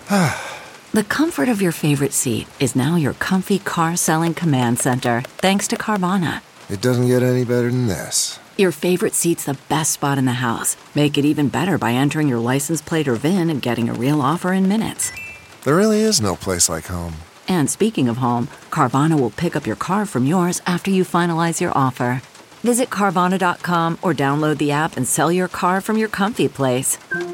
The comfort of your favorite seat is now your comfy car selling command center, thanks to Carvana. It doesn't get any better than this. Your favorite seat's the best spot in the house. Make it even better by entering your license plate or VIN and getting a real offer in minutes. There really is no place like home. And speaking of home, Carvana will pick up your car from yours after you finalize your offer. Visit Carvana.com or download the app and sell your car from your comfy place.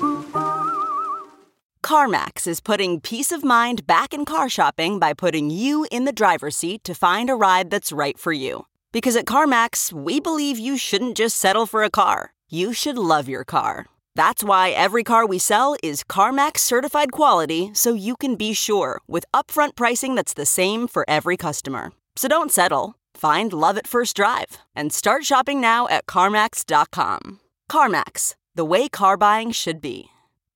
CarMax is putting peace of mind back in car shopping by putting you in the driver's seat to find a ride that's right for you. Because at CarMax, we believe you shouldn't just settle for a car. You should love your car. That's why every car we sell is CarMax certified quality, so you can be sure with upfront pricing that's the same for every customer. So don't settle. Find love at first drive and start shopping now at CarMax.com. CarMax, the way car buying should be.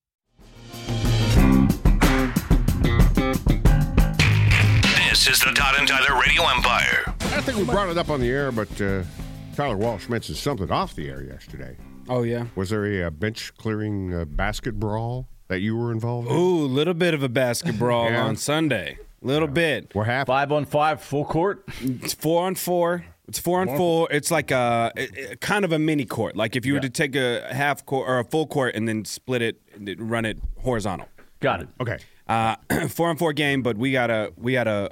This is the Todd and Tyler Radio Empire. I think we brought it up on the air, but Tyler Walsh mentioned something off the air yesterday. Oh, yeah. Was there a bench-clearing basket brawl that you were involved in? Ooh, a little bit of a basket brawl on Sunday. Little bit. What happened? 5-on-5, full court? It's 4-on-4. It's 4-on-4. It's like a kind of a mini court. Like if you were to take a half court or a full court and then split it, and run it horizontal. Got it. Okay. 4-on-4 game, but we got a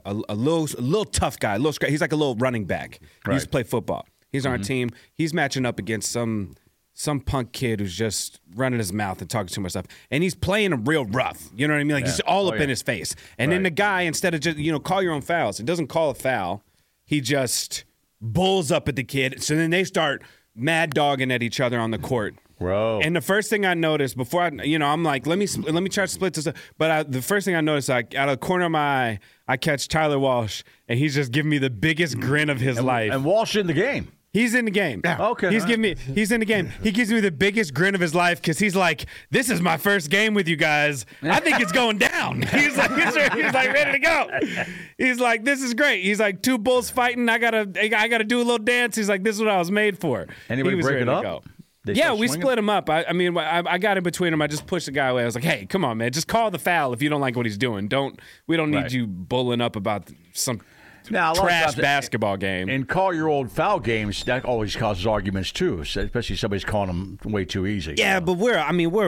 little tough guy. He's like a little running back. He used to play football. He's on our team. He's matching up against some punk kid who's just running his mouth and talking too much stuff. And he's playing him real rough. You know what I mean? Like he's all up in his face. And then the guy, instead of just, call your own fouls, it doesn't call a foul. He just bulls up at the kid. So then they start mad dogging at each other on the court. Bro. And the first thing I noticed before I'm like, let me try to split this up. But the first thing I noticed, out of the corner of my eye, I catch Tyler Walsh, and he's just giving me the biggest grin of his life. And Walsh in the game. He's in the game. Yeah. Okay. He's in the game. He gives me the biggest grin of his life because he's like, this is my first game with you guys. I think it's going down. He's like ready to go. He's like, this is great. He's like, two bulls fighting. I gotta do a little dance. He's like, this is what I was made for. Anybody break it up? Yeah, we split him up. I got in between him. I just pushed the guy away. I was like, hey, come on, man. Just call the foul if you don't like what he's doing. We don't need you bulling up about some trash basketball game. And call your old foul games, that always causes arguments too, especially if somebody's calling them way too easy. Yeah, but we're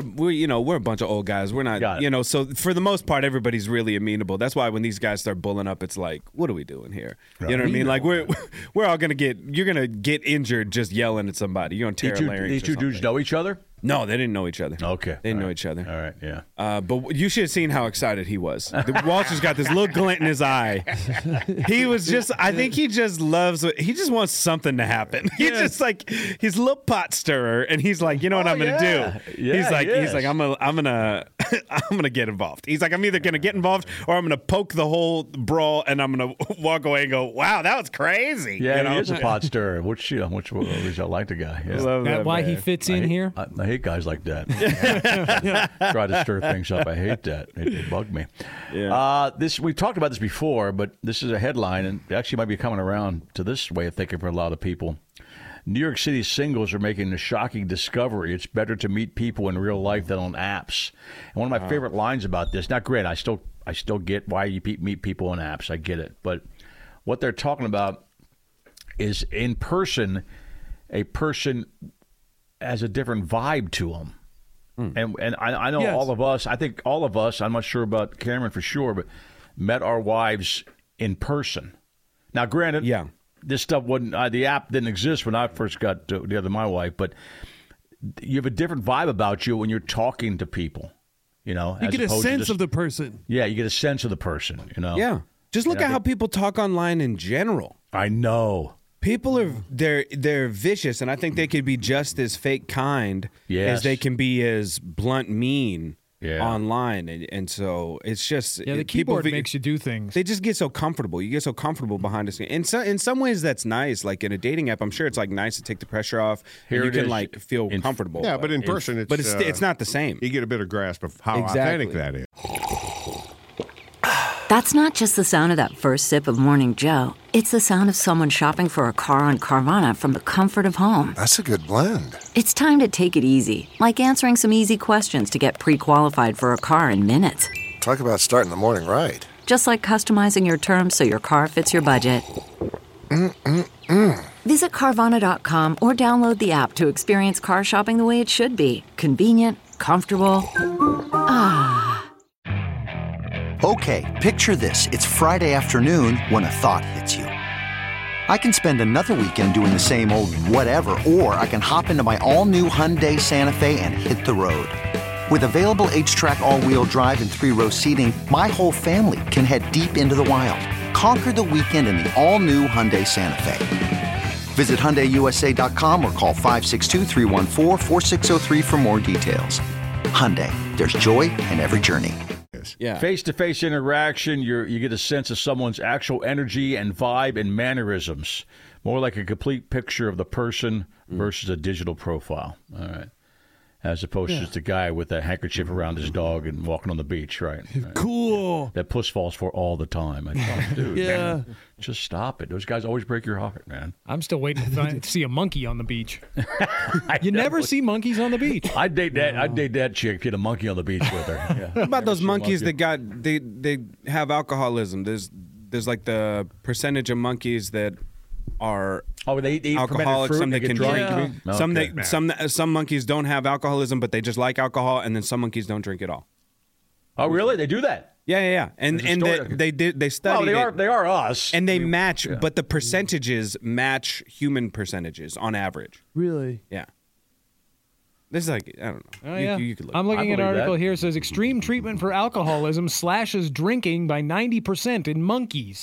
a bunch of old guys. We're not, so for the most part, everybody's really amenable. That's why when these guys start bulling up, it's like, what are we doing here? You know what I mean? Like you're going to get injured just yelling at somebody. You're going to tear a larynx. These two dudes know each other? No, they didn't know each other. Okay. They didn't know each other. All right, yeah. But you should have seen how excited he was. Walter's got this little glint in his eye. He was just, I think he just wants something to happen. He's just like, he's a little pot stirrer, and he's like, you know what I'm going to do? Yeah, he's like, I'm gonna get involved. He's like, I'm either going to get involved or I'm going to poke the whole brawl, and I'm going to walk away and go, wow, that was crazy. Yeah, he is a pot stirrer, which I like the guy. Yeah. Is that why he fits in here? I hate guys like that. Try to stir things up. I hate that. It bugged me. Yeah. We talked about this before, but this is a headline, and it actually might be coming around to this way of thinking for a lot of people. New York City singles are making a shocking discovery. It's better to meet people in real life than on apps. And one of my favorite lines about this, not great, I still get why you meet people on apps. I get it. But what they're talking about is in person, a person has a different vibe to them. And I know all of us, I think all of us, I'm not sure about Cameron for sure, but met our wives in person. Now, granted, this stuff wasn't, the app didn't exist when I first got together with my wife, but you have a different vibe about you when you're talking to people, You get a sense of the person. Yeah, you get a sense of the person, Yeah. Just look at how people talk online in general. I know. People are they're vicious, and I think they could be just as fake kind as they can be as blunt mean online, and so it's just the keyboard makes you do things. They just get so comfortable. You get so comfortable behind the scene. In some ways, that's nice. Like in a dating app, I'm sure it's like nice to take the pressure off. Here and you can feel comfortable. Yeah, but in person, it's not the same. You get a better grasp of how authentic that is. That's not just the sound of that first sip of Morning Joe. It's the sound of someone shopping for a car on Carvana from the comfort of home. That's a good blend. It's time to take it easy, like answering some easy questions to get pre-qualified for a car in minutes. Talk about starting the morning right. Just like customizing your terms so your car fits your budget. Visit Carvana.com or download the app to experience car shopping the way it should be. Convenient, comfortable. Okay, picture this. It's Friday afternoon when a thought hits you. I can spend another weekend doing the same old whatever, or I can hop into my all-new Hyundai Santa Fe and hit the road. With available H-Track all-wheel drive and 3-row seating, my whole family can head deep into the wild. Conquer the weekend in the all-new Hyundai Santa Fe. Visit HyundaiUSA.com or call 562-314-4603 for more details. Hyundai, there's joy in every journey. Yeah. Face-to-face interaction, you get a sense of someone's actual energy and vibe and mannerisms. More like a complete picture of the person versus a digital profile. All right. As opposed to just a guy with a handkerchief around his dog and walking on the beach, right? Cool. That puss falls for all the time. I thought, dude, man, just stop it. Those guys always break your heart, man. I'm still waiting to see a monkey on the beach. You never see monkeys on the beach. I'd date that chick if you had a monkey on the beach with her. Yeah. What about those monkeys that they have alcoholism? There's like the percentage of monkeys that are they eat alcoholics, some that can drink. Yeah. Some monkeys don't have alcoholism, but they just like alcohol, and then some monkeys don't drink at all. Oh, really? They do that? Yeah. And they studied it. They are us. And they match, but the percentages match human percentages on average. Really? Yeah. This is like, I don't know. Oh, You could look. I'm looking at an article here. It says extreme treatment for alcoholism slashes drinking by 90% in monkeys.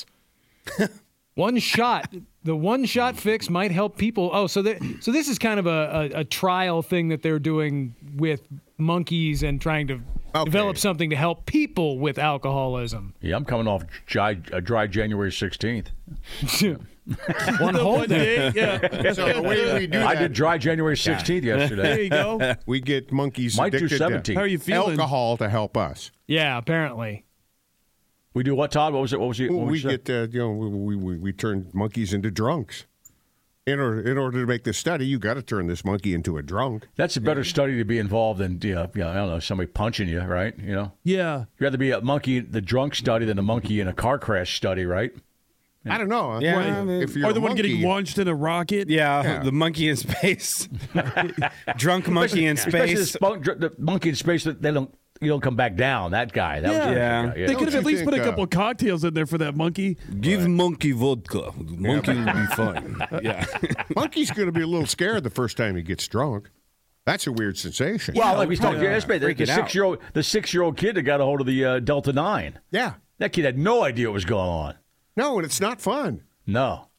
The one-shot fix might help people. Oh, so this is kind of a trial thing that they're doing with monkeys and trying to develop something to help people with alcoholism. Yeah, I'm coming off a dry January 16th. One whole day. Yeah. So the way we do that, I did dry January 16th yesterday. There you go. we get monkeys Might do addicted 17. How are you to feeling? alcohol to help us. Yeah, apparently. We do what, Todd? What was it? We turn monkeys into drunks. In order to make this study, you got to turn this monkey into a drunk. That's a better study to be involved in. I don't know, somebody punching you, right? You know. Yeah. You'd rather be a monkey, the drunk study, than a monkey in a car crash study, right? I don't know. Yeah, if you're or the one getting launched in a rocket. Yeah, the monkey in space. Drunk monkey in space. The monkey in space, you don't come back down. That guy. They could have at least put a couple of cocktails in there for that monkey. Give monkey vodka. Monkey will be fine. Yeah. Monkey's going to be a little scared the first time he gets drunk. That's a weird sensation. Well, like we talked yesterday, the 6-year-old kid that got a hold of the Delta 9. Yeah. That kid had no idea what was going on. No, and it's not fun. No.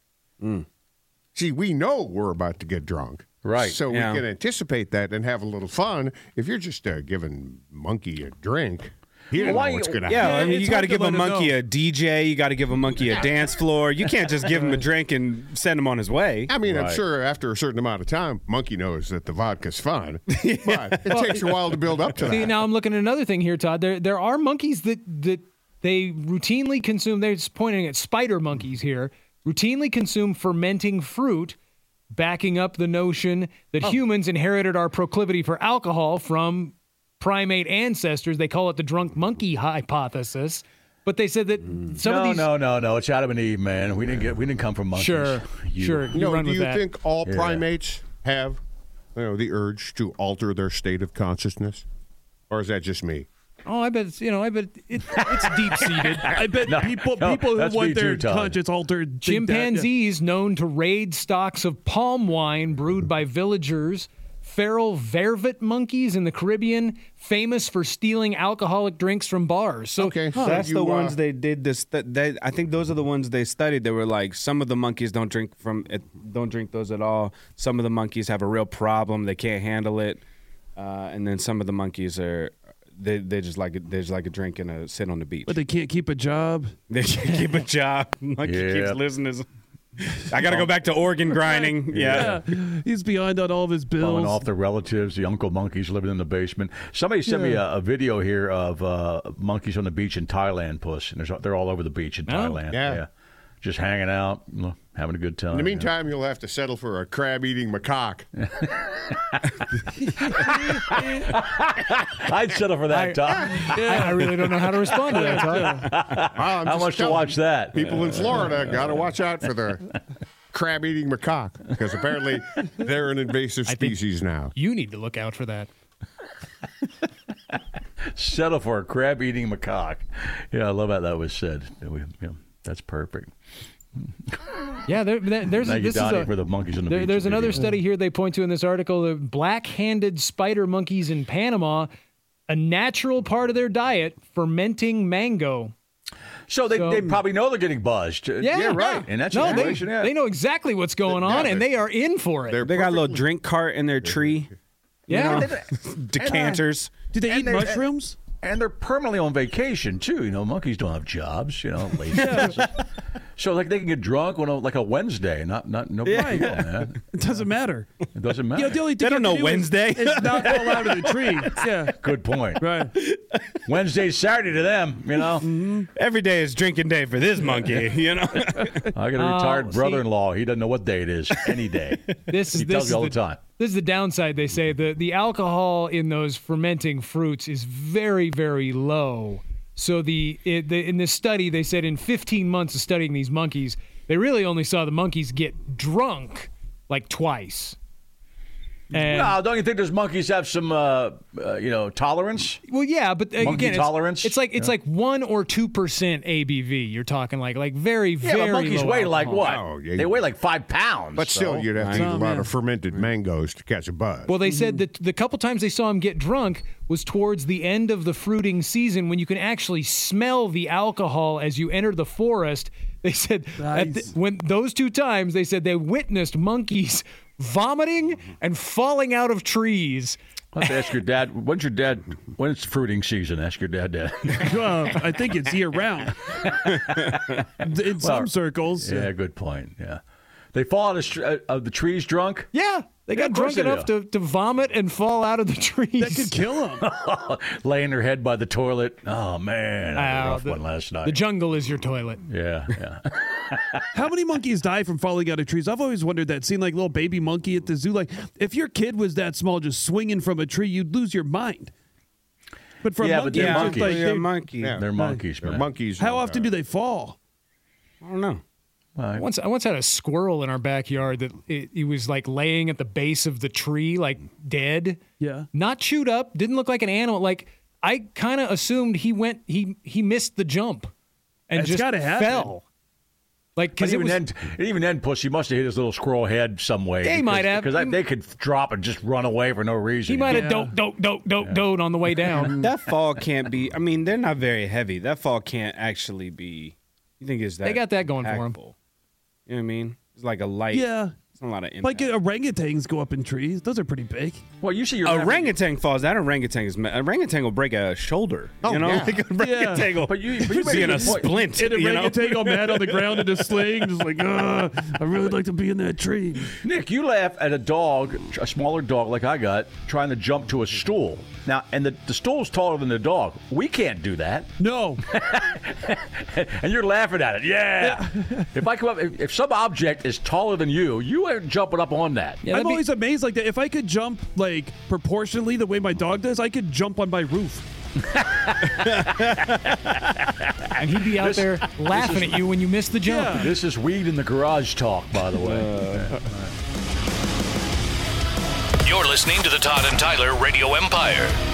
See, we know we're about to get drunk. Right. So we can anticipate that and have a little fun. If you're just giving monkey a drink, he doesn't know what's going to happen. Yeah, I mean, you got to give a monkey a DJ. You got to give a monkey a dance floor. You can't just give him a drink and send him on his way. I mean, I'm sure after a certain amount of time, monkey knows that the vodka's fun. But it takes a while to build up to that. See, now I'm looking at another thing here, Todd. There are monkeys that they routinely consume. They're just pointing at spider monkeys here. Routinely consume fermenting fruit, backing up the notion that humans inherited our proclivity for alcohol from primate ancestors. They call it the drunk monkey hypothesis. But they said that some of these... No. It's Adam and Eve, man. We didn't come from monkeys. Sure. You do you think all primates have the urge to alter their state of consciousness? Or is that just me? Oh, I bet it's deep-seated. I bet people who want their conscience altered. Chimpanzees known to raid stocks of palm wine brewed by villagers. Feral vervet monkeys in the Caribbean, famous for stealing alcoholic drinks from bars. So, that's the ones they did this. I think those are the ones they studied. They were like, some of the monkeys don't drink those at all. Some of the monkeys have a real problem; they can't handle it. And then some of the monkeys are. They just like a drink and sit on the beach. But they can't keep a job. They can't keep a job. Monkey keeps listening. I got to go back to organ grinding. Yeah. He's behind on all of his bills. Falling off the relatives, the uncle monkeys living in the basement. Somebody sent me a video here of monkeys on the beach in Thailand, Puss. And they're all over the beach in Thailand. Yeah. just hanging out, having a good time. In the meantime, you'll have to settle for a crab-eating macaque. I'd settle for that, Tom. I really don't know how to respond to that, Todd. How much to watch that? People in Florida got to watch out for the crab-eating macaque because apparently they're an invasive species now. You need to look out for that. Settle for a crab-eating macaque. Yeah, I love how that was said. That's perfect. Yeah, there's Thank you, Donnie, for the monkeys in the beach. There's another study here they point to in this article: the black-handed spider monkeys in Panama, a natural part of their diet, fermenting mango. So they probably know they're getting buzzed. Yeah, right. And that's they know exactly what's going on, and they are in for it. They got a little drink cart in their tree. Yeah, decanters. Do they eat mushrooms? And they're permanently on vacation too. Monkeys don't have jobs. Lazy. So they can get drunk on a Wednesday, not no big deal, man. It doesn't matter. It doesn't matter. The only thing they don't know Wednesday. It's not fall out of the tree. Yeah. Good point. Right. Wednesday's Saturday to them. Mm-hmm. Every day is drinking day for this monkey. I got a retired brother-in-law. He doesn't know what day it is. Any day. He tells me all the time. This is the downside, they say. The alcohol in those fermenting fruits is very, very low. So in this study, they said in 15 months of studying these monkeys, they really only saw the monkeys get drunk like twice. And, no, don't you think those monkeys have some, tolerance? Well, yeah, but again, tolerance. It's like 1 or 2% ABV. You're talking like very, very. Yeah, but monkeys low weigh alcohol. like what? Oh, yeah. They weigh like 5 pounds. But still, you'd have to eat a lot of fermented mangoes to catch a buzz. Well, they said that the couple times they saw him get drunk was towards the end of the fruiting season when you can actually smell the alcohol as you enter the forest. They said when those 2 times, they said they witnessed monkeys vomiting and falling out of trees. I'll have to ask your dad. When's fruiting season? Ask your dad that. I think it's year-round. In some circles. Yeah, good point. Yeah. They fall out of the trees drunk? Yeah. They got drunk enough to vomit and fall out of the trees. That could kill them. Laying their head by the toilet. Oh, man. I had a rough one last night. The jungle is your toilet. Yeah. How many monkeys die from falling out of trees? I've always wondered that. Seeing like little baby monkey at the zoo. Like, if your kid was that small just swinging from a tree, you'd lose your mind. But for monkeys, they're monkeys. They're monkeys. Yeah, they're monkeys, man. They're monkeys. How often do they fall? I don't know. I once had a squirrel in our backyard that it was like laying at the base of the tree, like dead. Yeah. Not chewed up, didn't look like an animal. Like I kind of assumed he missed the jump and It's just gotta happen. fell. Like because even then, Pussy must have hit his little squirrel head some way. They might have, because they could drop and just run away for no reason. He might have dote on the way down. That fall can't be. I mean, they're not very heavy. That fall can't actually be. You think it's that? They got that going for them. You know what I mean? It's like a light. Yeah. It's not a lot of impact. Like orangutans go up in trees. Those are pretty big. Well, you see orangutan falls. That orangutan will break a shoulder. Oh, you know? yeah. Like orangutan will, but you be in a splint. And orangutan go mad on the ground in a sling, just like, I really like to be in that tree. Nick, you laugh at a dog, a smaller dog like I got, trying to jump to a stool. Now, and the stool's taller than the dog. We can't do that. No. And you're laughing at it. Yeah. If I come up, if some object is taller than you ain't jumping up on that. Yeah, I'm always amazed like that. If I could jump like proportionally the way my dog does, I could jump on my roof. And he'd be out there laughing at you when you miss the jump. Yeah. This is weed in the garage talk, by the way. You're listening to the Todd and Tyler Radio Empire.